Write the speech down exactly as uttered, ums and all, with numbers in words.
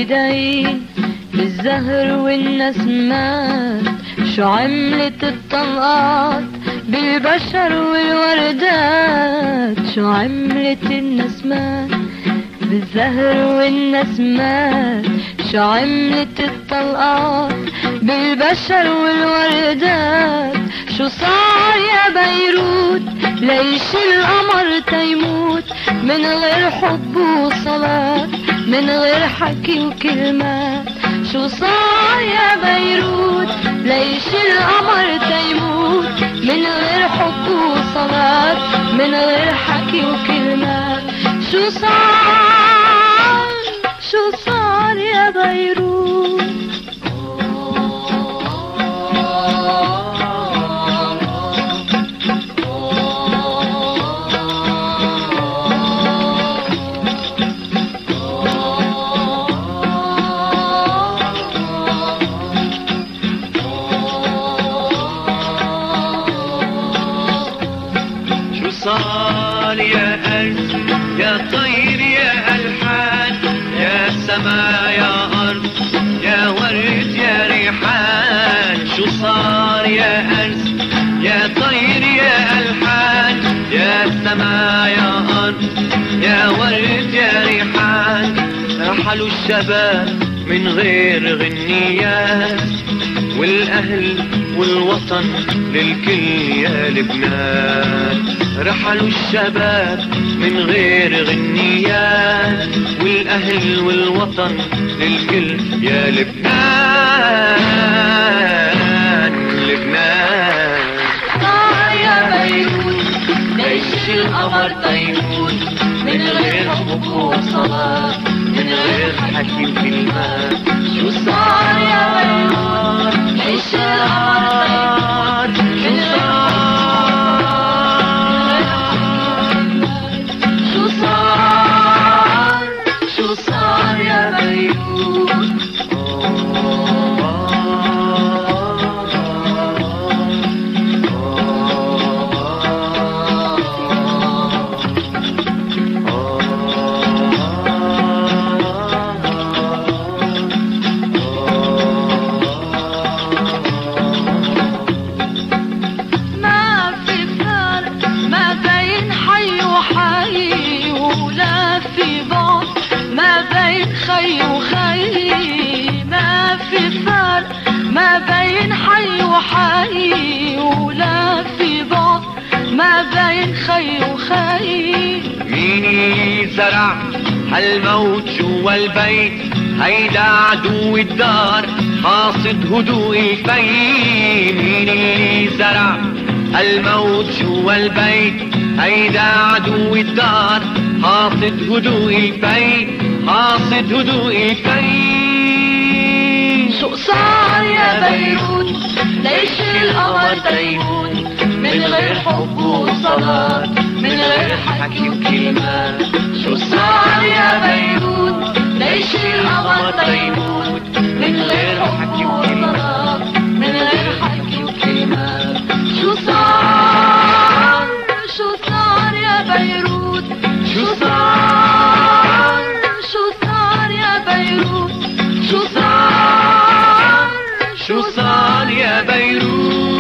ايدين بالزهر والنسمات، شو عملت الطلقات بالبشر والوردات، شو عملت النسمات بالزهر والنسمات، شو عملت الطلقات بالبشر والوردات. شو صار يا بيروت ليش القمر تيموت من غير حب وصلاة، من غير حكي وكلمات. شو صار يا بيروت ليش القمر تيموت من غير حب وصلاة، من غير حكي وكلمات. شو صار شو صار يا بيروت؟ صار يا أرض يا طير يا ألحان، يا سما يا أرض يا ورد يا ريحان. شو صار يا أرض يا طير يا ألحان، يا سما يا أرض يا ورد يا ريحان. رحلوا الشباب من غير غنيات، والأهل والوطن للكل يا لبنان. رحلوا الشباب من غير غنيات، والأهل والوطن للكل يا لبنان لبنان. صار يا بيروت ليش القمر تيموت من غير حب وصلاة، من غير حكي وكلمات. شو صار يا بيروت ليش القمر تيموت من غير خي وخي، ما في فرق ما بين حي وحي، ولا في بعض ما بين خي وخي. مين زرع هالموت جوا البيت؟ هيدا عدو الدار حاصد هدوء الفي. مين زرع هالموت جوا البيت؟ هيدا عدو الدار حاصد هدوء الفي، حاصد هدوء الفي. شو صار يا بيروت ليش القمر تيموت من غير حب وصلاة، من غير حكي وكلمات. شو صار يا بيروت ليش القمر تيموت من غير حكي وصلاة، من غير حكي وكلمات. شو صار شو صار يا بيروت؟ شو صار شو صار يا بيروت؟ شو صار شو صار يا بيروت؟